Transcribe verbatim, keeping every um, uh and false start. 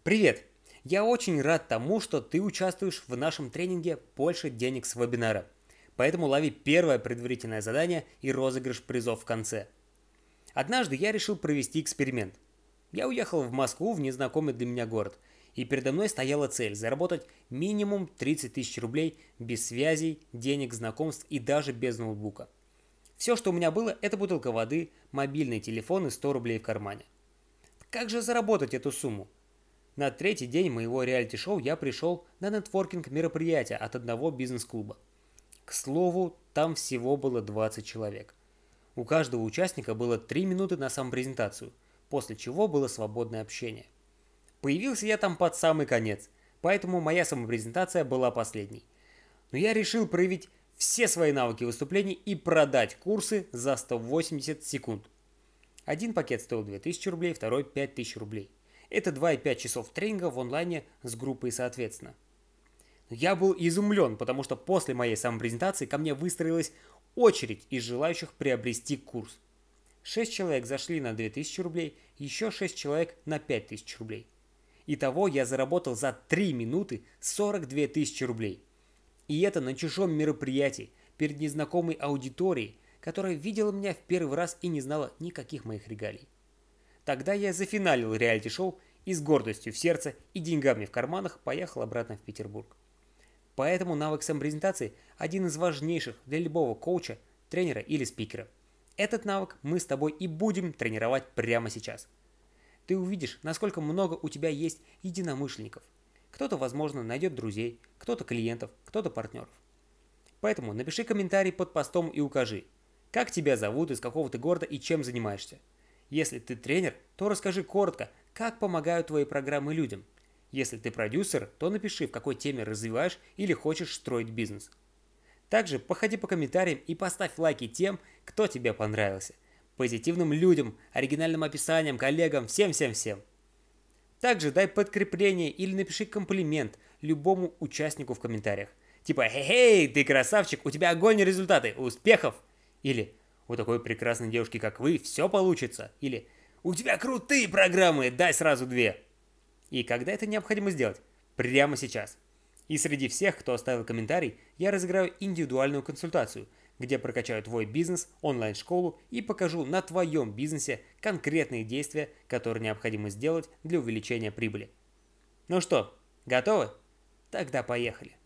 Привет! Я очень рад тому, что ты участвуешь в нашем тренинге «Больше денег с вебинара». Поэтому лови первое предварительное задание и розыгрыш призов в конце. Однажды я решил провести эксперимент. Я уехал в Москву, в незнакомый для меня город, и передо мной стояла цель заработать минимум тридцать тысяч рублей без связей, денег, знакомств и даже без ноутбука. Все, что у меня было, это бутылка воды, мобильный телефон и сто рублей в кармане. Как же заработать эту сумму? На третий день моего реалити-шоу я пришел на нетворкинг мероприятие от одного бизнес-клуба. К слову, там всего было двадцать человек. У каждого участника было три минуты на самопрезентацию, после чего было свободное общение. Появился я там под самый конец, поэтому моя самопрезентация была последней. Но я решил проявить все свои навыки выступлений и продать курсы за сто восемьдесят секунд. Один пакет стоил две тысячи рублей, второй пять тысяч рублей. Это два и пять часов тренинга в онлайне с группой соответственно. Я был изумлен, потому что после моей самопрезентации ко мне выстроилась очередь из желающих приобрести курс. Шесть человек зашли на две тысячи рублей, еще шесть человек на пять тысяч рублей. Итого я заработал за три минуты сорок две тысячи рублей. И это на чужом мероприятии, перед незнакомой аудиторией, которая видела меня в первый раз и не знала никаких моих регалий. Тогда я зафиналил реалити-шоу и с гордостью в сердце и деньгами в карманах поехал обратно в Петербург. Поэтому навык самопрезентации один из важнейших для любого коуча, тренера или спикера. Этот навык мы с тобой и будем тренировать прямо сейчас. Ты увидишь, насколько много у тебя есть единомышленников. Кто-то, возможно, найдет друзей, кто-то клиентов, кто-то партнеров. Поэтому напиши комментарий под постом и укажи, как тебя зовут, из какого ты города и чем занимаешься. Если ты тренер, то расскажи коротко, как помогают твои программы людям. Если ты продюсер, то напиши, в какой теме развиваешь или хочешь строить бизнес. Также походи по комментариям и поставь лайки тем, кто тебе понравился. Позитивным людям, оригинальным описаниям, коллегам, всем-всем-всем. Также дай подкрепление или напиши комплимент любому участнику в комментариях. Типа «Хей-хей, ты красавчик, у тебя огонь результаты, успехов!» Или «У такой прекрасной девушки, как вы, все получится!» Или «У тебя крутые программы, дай сразу две!» И когда это необходимо сделать? Прямо сейчас. И среди всех, кто оставил комментарий, я разыграю индивидуальную консультацию, где прокачаю твой бизнес, онлайн-школу и покажу на твоем бизнесе конкретные действия, которые необходимо сделать для увеличения прибыли. Ну что, готовы? Тогда поехали.